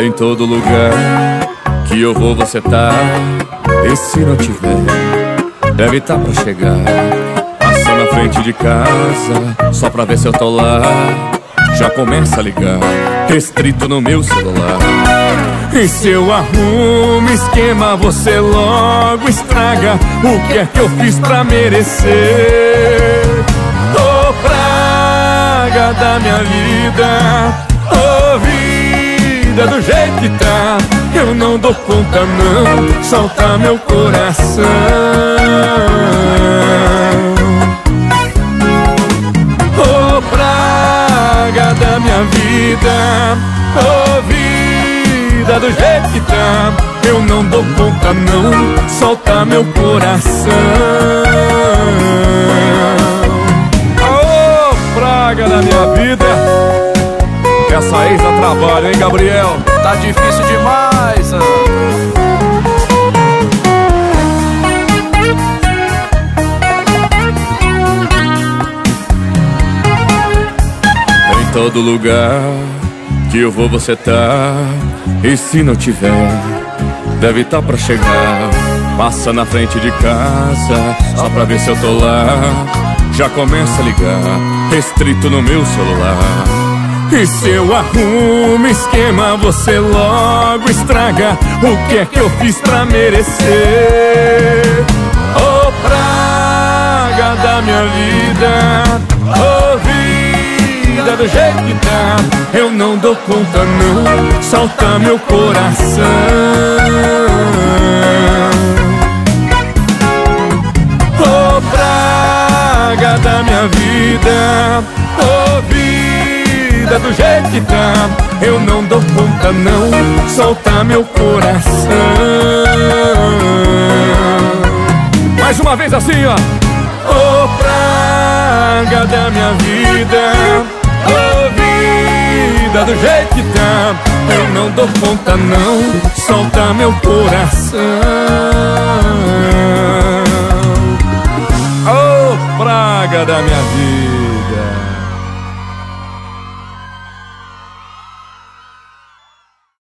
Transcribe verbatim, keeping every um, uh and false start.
Em todo lugar que eu vou você tá. E se não tiver, deve tá pra chegar. Passa na frente de casa, só pra ver se eu tô lá. Já começa a ligar, restrito no meu celular. E se eu arrumo esquema, você logo estraga. O que é que eu fiz pra merecer? Ô praga da minha vida, ô vida do jeito que tá, eu não dou conta não, solta meu coração. Ô praga da minha vida, ô vida do jeito que tá, eu não dou conta não, solta meu coração. Ô praga da minha vida, essa ex dá trabalho, hein, Gabriel? Tá difícil demais, ah. Em todo lugar que eu vou você tá. E se não tiver, deve tá pra chegar. Passa na frente de casa, só pra ver se eu tô lá. Já começa a ligar, restrito no meu celular. E se eu arrumo esquema, você logo estraga. O que é que eu fiz pra merecer? Ô praga da minha vida, ô vida do jeito que tá, eu não dou conta não, solta meu coração. Ô praga da minha vida, ô vida do jeito que tá, eu não dou conta não, solta meu coração. Mais uma vez assim, ó. Ô praga da minha vida, ô vida do jeito que tá, eu não dou conta não, solta meu coração. Ô praga da minha vida.